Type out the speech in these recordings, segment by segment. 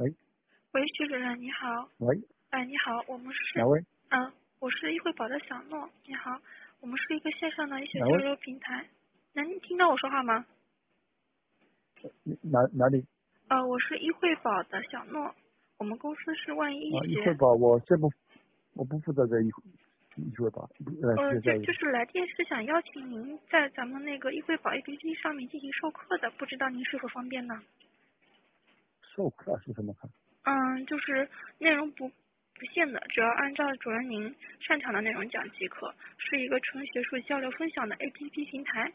喂喂，徐主任你好。 喂， 你好，我们是， 哪位？ 我是医惠宝的小诺，你好，我们是一个线上的医学哪位？ 交流平台，能听到我说话吗？ 哪里？ 我是医惠宝的小诺，我们公司是万一医学， 一会吧，我不负责这一会吧，谢谢在意。 就是来电是想邀请您在咱们那个医惠宝 APP 上面进行授课的，不知道您是否方便呢？ 授课是什么课？ 就是内容不限的，只要按照主任您擅长的内容讲即可，是一个纯学术交流分享的 APP 平台。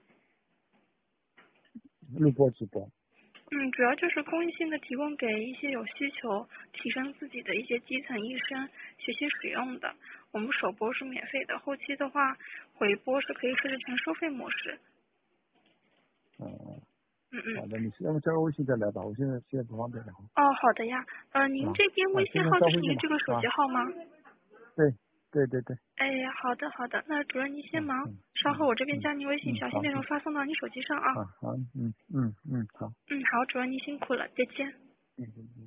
录播直播？ 主要就是公益性的提供给一些有需求提升自己的一些基层医生学习使用的。我们首播是免费的，后期的话回播是可以设置成收费模式。 嗯， 嗯嗯。 好的，你要么加个微信再来吧，我现在不方便了。 哦，好的呀。您这边微信现在号就是加微信吧。 您这个手机号吗？ 对对对对。 哎，好的好的，那主任您先忙， 嗯稍后我这边加您微信，小心好， 内容发送到你手机上啊。 好，好，好， 好，主任您辛苦了，再见。 嗯。